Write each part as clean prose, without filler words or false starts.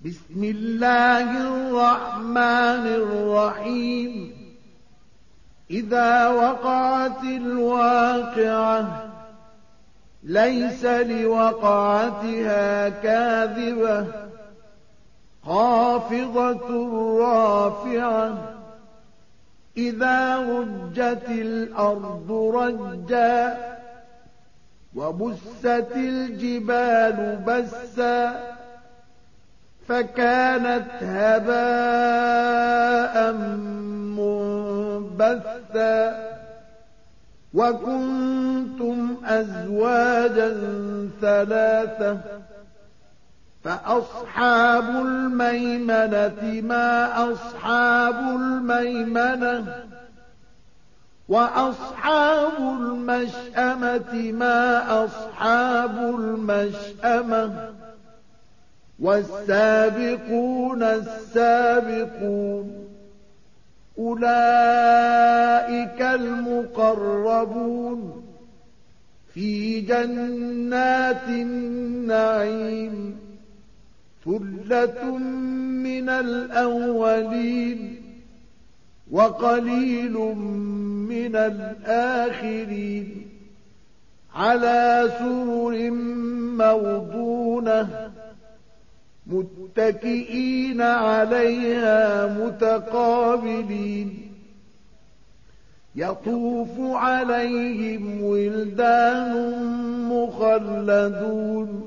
بسم الله الرحمن الرحيم. إذا وقعت الواقعة ليس لوقعتها كاذبة خافضة رافعة إذا رجت الأرض رجا وبست الجبال بسا فكانت هباء منبثا وكنتم أزواجا ثلاثة فأصحاب الميمنة ما أصحاب الميمنة وأصحاب المشأمة ما أصحاب المشأمة والسابقون السابقون أولئك المقربون في جنات النعيم ثلة من الأولين وقليل من الآخرين على سرر موضونة متكئين عليها متقابلين يطوف عليهم ولدان مخلدون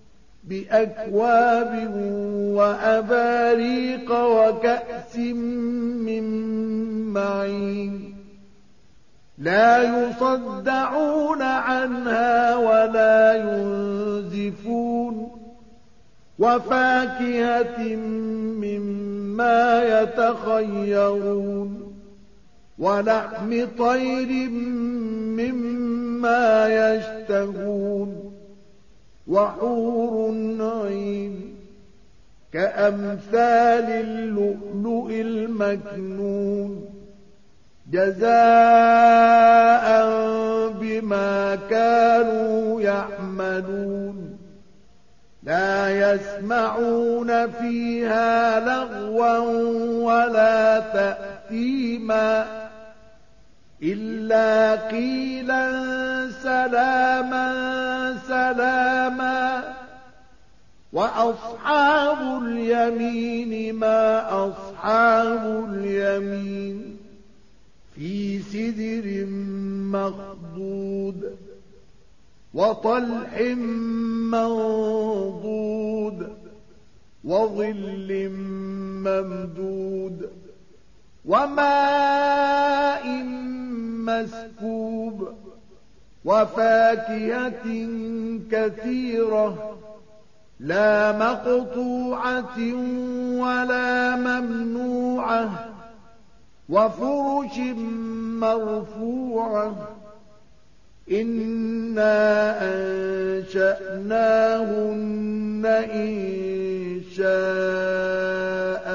بأكواب وأباريق وكأس من معين لا يصدعون عنها ولا ينزفون وفاكهة مما يتخيرون ولحم طير مما يشتهون وحور عين كأمثال اللؤلؤ المكنون جزاء بما كانوا يعملون لا يسمعون فيها لغوا ولا تأثيما إلا قيلا سلاما سلاما وأصحاب اليمين ما أصحاب اليمين في سدر مخضود وطلح منضود وظل ممدود وماء مسكوب وفاكهة كثيرة لا مقطوعة ولا ممنوعة وفرش مرفوعة إنا أنشأناهن إنشاء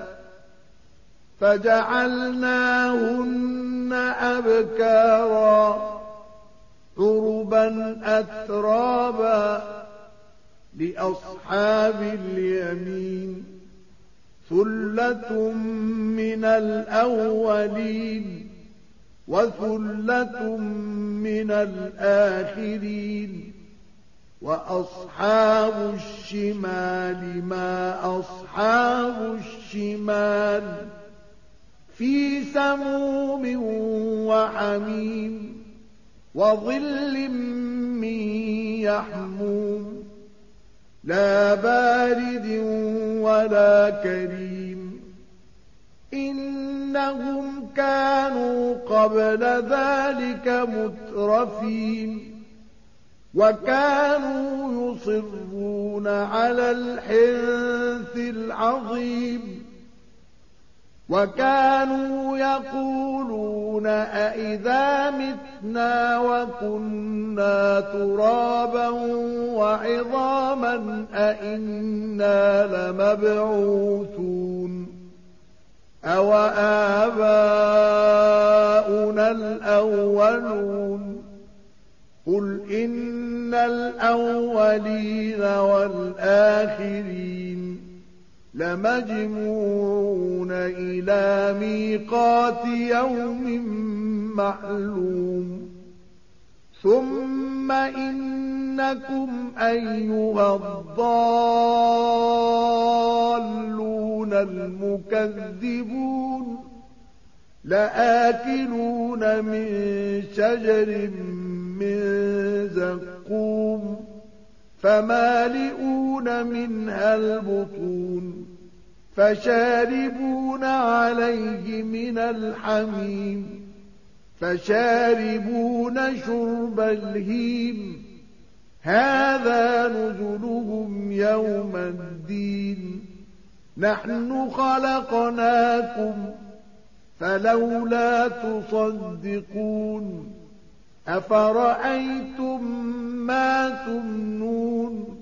فجعلناهن أبكارا عربا أترابا لأصحاب اليمين ثلة من الأولين وثلة من الآخرين وأصحاب الشمال ما أصحاب الشمال في سموم وحميم وظل من يحموم لا بارد ولا كريم إنهم كانوا قبل ذلك مترفين وكانوا يصرون على الحنث العظيم وكانوا يقولون أئذا متنا وكنا ترابا وعظاما أئنا لمبعوثون أو آباؤنا الأولون قل إن الأولين والآخرين لمجموعون إلى ميقات يوم معلوم ثم إنكم أيها الضالون المكذبون لآكلون من شجر من زقوم فمالئون منها البطون فشاربون عليه من الحميم فشاربون شرب الهيم هذا نزلهم يوم الدين نحن خلقناكم فلولا تصدقون أفرأيتم ما تمنون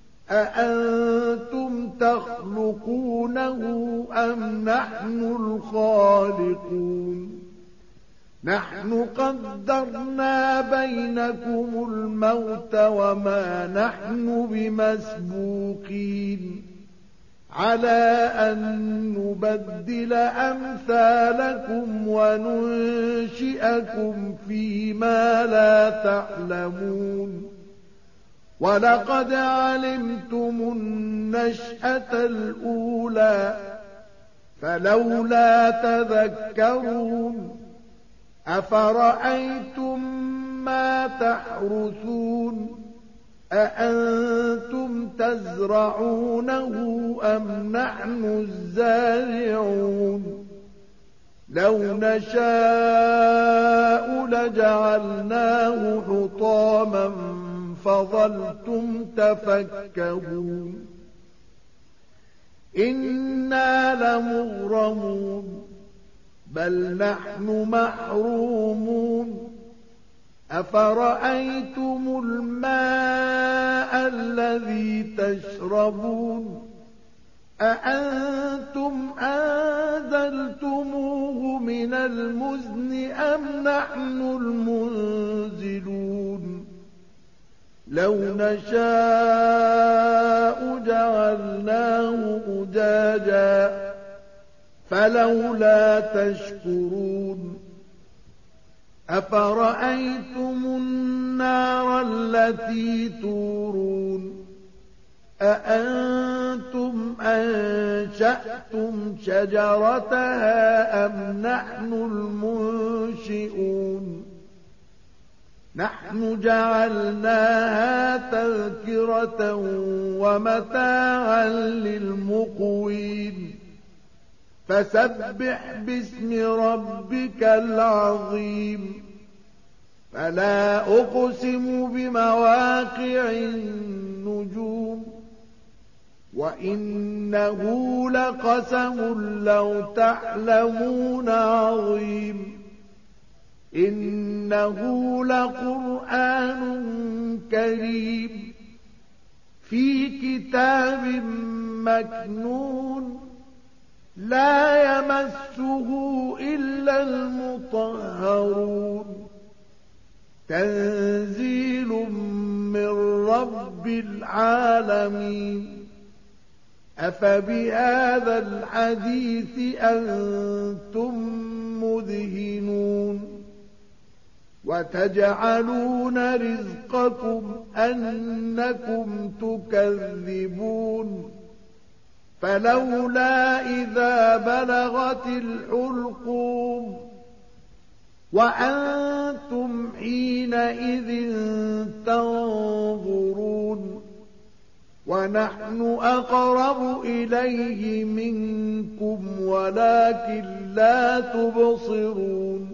أأنتم تخلقونه أم نحن الخالقون نحن قدرنا بينكم الموت وما نحن بمسبوقين على أن نبدل أمثالكم وننشئكم فيما لا تعلمون ولقد علمتم النشأة الأولى فلولا تذكرون أفرأيتم ما تحرثون أأنتم تزرعونه أم نحن الزارعون لو نشاء لجعلناه حطاما فظلتم تفكهون إنا لمغرمون بل نحن محرومون أفرأيتم الماء الذي تشربون أأنتم أنزلتموه من المزن أم نحن المنزلون لو نشاء جعلناه أجاجا فلولا تشكرون أفرأيتم النار التي تورون أأنتم أنشأتم شجرتها أم نحن المنشئون نحن جعلناها تذكرة ومتاعا للمقوين فسبح باسم ربك العظيم فلا أقسم بمواقع النجوم وإنه لقسم لو تعلمون عظيم إنه لقرآن كريم في كتاب مكنون لا يمسه إلا المطهرون تنزيل من رب العالمين أفبهذا الحديث أنتم مدهنون وتجعلون رزقكم أنكم تكذبون فلولا إذا بلغت الحلقوم وأنتم حينئذ تنظرون ونحن أقرب إليه منكم ولكن لا تبصرون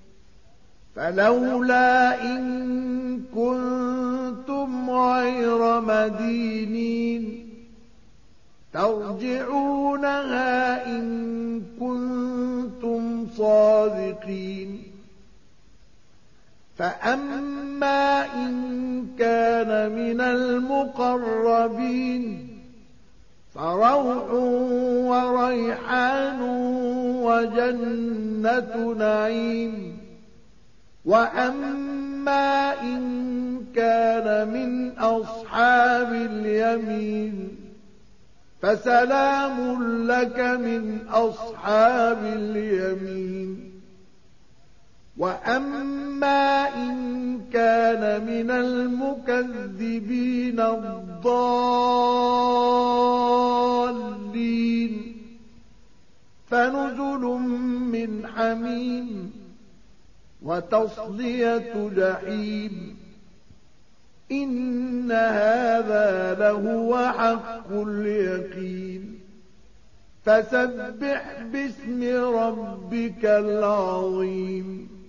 فلولا إن كنتم غير مدينين ترجعونها إن كنتم صادقين فأما إن كان من المقربين فروح وريحان وجنة نعيم وأما إن كان من أصحاب اليمين فسلام لك من أصحاب اليمين. وأما إن كان من المكذبين الضالين فنزل من حميم وتصلية جحيم. إن هذا لهو حق اليقين. فسبح باسم ربك العظيم.